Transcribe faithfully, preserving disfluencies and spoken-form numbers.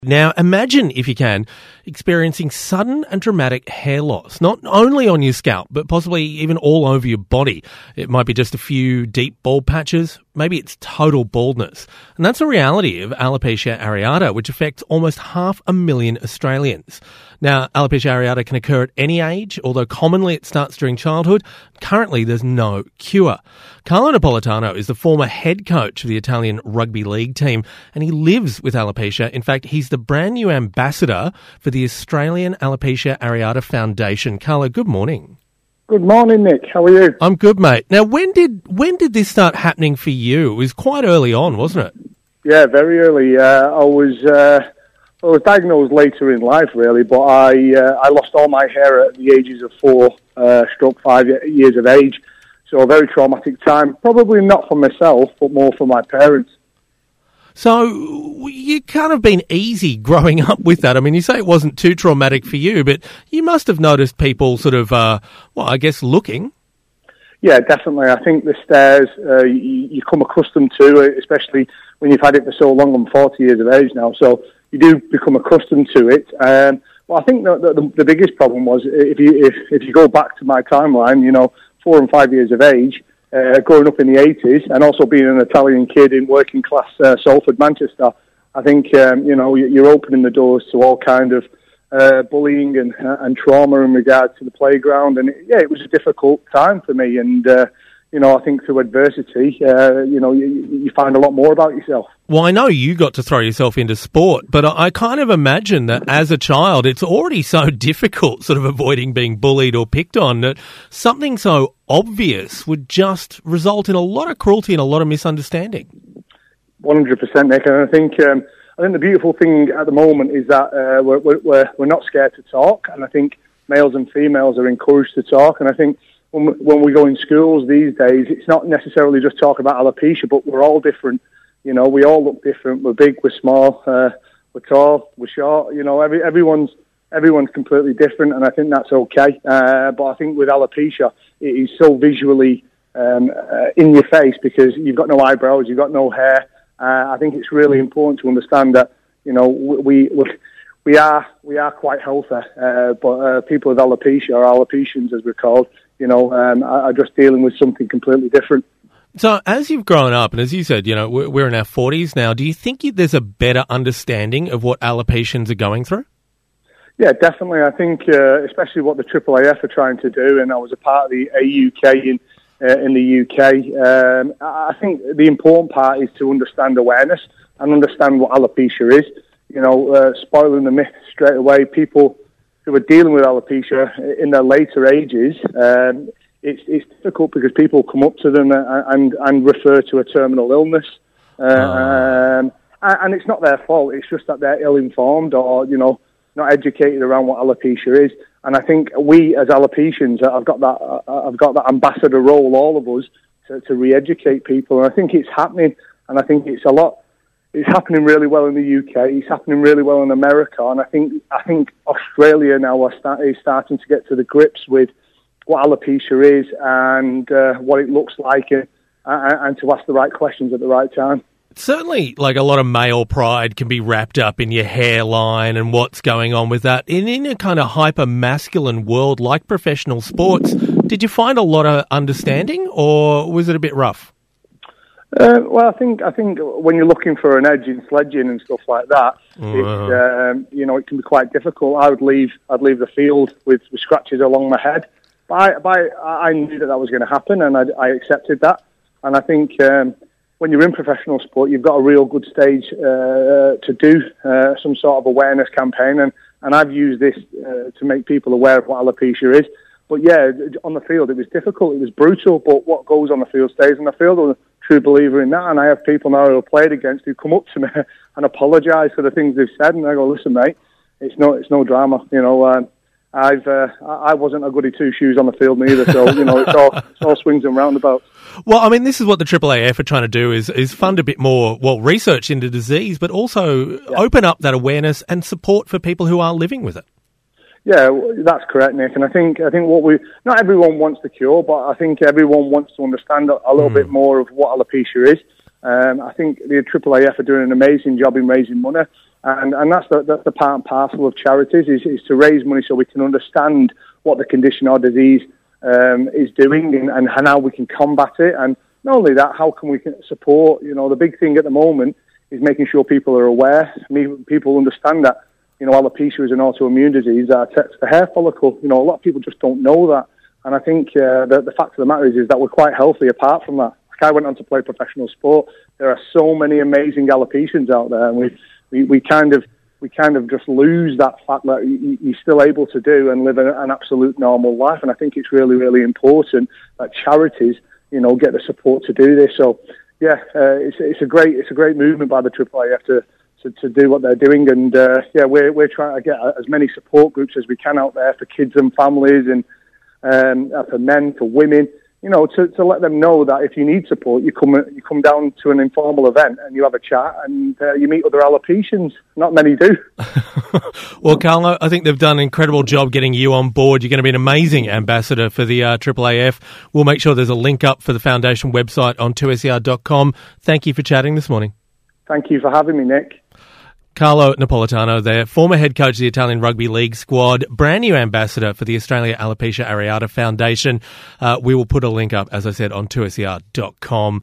Now, imagine, if you can, experiencing sudden and dramatic hair loss, not only on your scalp, but possibly even all over your body. It might be just a few deep bald patches, maybe it's total baldness. And that's a reality of alopecia areata, which affects almost half a million Australians. Now, alopecia areata can occur at any age, although commonly it starts during childhood. Currently, there's no cure. Carlo Napolitano is the former head coach of the Italian rugby league team, and he lives with alopecia. In fact, he's the brand new ambassador for the Australian Alopecia Areata Foundation. Carlo, good morning. Good morning, Nick. How are you? I'm good, mate. Now, when did when did this start happening for you? It was quite early on, wasn't it? Yeah, very early. Uh, I was uh, I was diagnosed later in life, really, but I uh, I lost all my hair at the ages of four, uh, stroke five years of age. So a very traumatic time. Probably not for myself, but more for my parents. So you can't have been easy growing up with that. I mean, you say it wasn't too traumatic for you, but you must have noticed people sort of, uh, well, I guess looking. Yeah, definitely. I think the stares uh, you, you come accustomed to, especially when you've had it for so long. I'm forty years of age now, so you do become accustomed to it. Um, well, I think the, the, the biggest problem was if you if, if you go back to my timeline, you know, four and five years of age, uh, growing up in the eighties, and also being an Italian kid in working class uh, Salford, Manchester. I think um, you know you're opening the doors to all kind of uh, bullying and uh, and trauma in regard to the playground, and it, yeah, it was a difficult time for me. And uh, you know, I think through adversity, uh, you know, you, you find a lot more about yourself. Well, I know you got to throw yourself into sport, but I kind of imagine that as a child, it's already so difficult sort of avoiding being bullied or picked on that something so obvious would just result in a lot of cruelty and a lot of misunderstanding. one hundred percent, Nick. And I think um, I think the beautiful thing at the moment is that uh, we're, we're, we're not scared to talk, and I think males and females are encouraged to talk, and I think when we, when we go in schools these days, it's not necessarily just talking about alopecia, but we're all different. You know, we all look different. We're big, we're small, uh, we're tall, we're short. You know, every, everyone's everyone's completely different, and I think that's okay. Uh, but I think with alopecia, it is so visually um, uh, in your face because you've got no eyebrows, you've got no hair. Uh, I think it's really important to understand that, you know, we we, we are we are quite healthy, uh, but uh, people with alopecia, or alopecians as we're called, you know, um, are just dealing with something completely different. So as you've grown up, and as you said, you know, we're in our forties now, do you think there's a better understanding of what alopecians are going through? Yeah, definitely. I think uh, especially what the Triple A F are trying to do, and I was a part of the A U K in, uh, in the U K. Um, I think the important part is to understand awareness and understand what alopecia is. You know, uh, spoiling the myth straight away, people who are dealing with alopecia in their later ages, um, It's, it's difficult because people come up to them and and refer to a terminal illness, uh, oh. um, and it's not their fault. It's just that they're ill-informed or, you know, not educated around what alopecia is. And I think we as alopecians have got that uh, have got that ambassador role, all of us, to, to re-educate people. And I think it's happening, and I think it's a lot. It's happening really well in the U K. It's happening really well in America, and I think I think Australia now are start, is starting to get to the grips with what alopecia is and uh, what it looks like, and, and to ask the right questions at the right time. Certainly, like a lot of male pride can be wrapped up in your hairline and what's going on with that. In, in a kind of hyper-masculine world like professional sports, did you find a lot of understanding, or was it a bit rough? Uh, well, I think I think when you're looking for an edge in sledging and stuff like that, uh-huh. it's, um, you know, it can be quite difficult. I would leave I'd leave the field with, with scratches along my head. I, I, I knew that that was going to happen, and I, I accepted that. And I think um, when you're in professional sport, you've got a real good stage uh, to do uh, some sort of awareness campaign, and, and I've used this uh, to make people aware of what alopecia is. But yeah, on the field, it was difficult, it was brutal, but what goes on the field stays on the field. I'm a true believer in that, and I have people now who I've played against who come up to me and apologise for the things they've said, and I go, listen, mate, it's no, it's no drama, you know. Uh, I've uh, I wasn't a goody two shoes on the field neither, so you know it's all it's all swings and roundabouts. Well, I mean, this is what the Triple A F are trying to do: is is fund a bit more, well, research into disease, but also yeah. open up that awareness and support for people who are living with it. Yeah, that's correct, Nick. And I think I think what we not everyone wants the cure, but I think everyone wants to understand a, a little mm. bit more of what alopecia is. Um, I think the Triple A F are doing an amazing job in raising money. And and that's the, that's the part and parcel of charities, is, is to raise money so we can understand what the condition or disease um, is doing and, and how we can combat it. And not only that, how can we support? You know, the big thing at the moment is making sure people are aware, people understand that, you know, alopecia is an autoimmune disease that affects the hair follicle. You know, a lot of people just don't know that. And I think uh, the, the fact of the matter is, is that we're quite healthy apart from that. Like, I went on to play professional sport. There are so many amazing alopecians out there, and we we, we kind of we kind of just lose that fact that you, you're still able to do and live an, an absolute normal life. And I think it's really, really important that charities, you know, get the support to do this. So, yeah, uh, it's it's a great it's a great movement by the Triple A F to to, to do what they're doing. And uh, yeah, we're we're trying to get as many support groups as we can out there for kids and families, and um, for men, for women. You know, to, to let them know that if you need support, you come you come down to an informal event and you have a chat and uh, you meet other alopecians. Not many do. Well, Carlo, I think they've done an incredible job getting you on board. You're going to be an amazing ambassador for the uh, Triple A F. We'll make sure there's a link up for the foundation website on two S E R dot com. Thank you for chatting this morning. Thank you for having me, Nick. Carlo Napolitano there, former head coach of the Italian Rugby League squad, brand new ambassador for the Australia Alopecia Areata Foundation. Uh, we will put a link up, as I said, on two S E R dot com.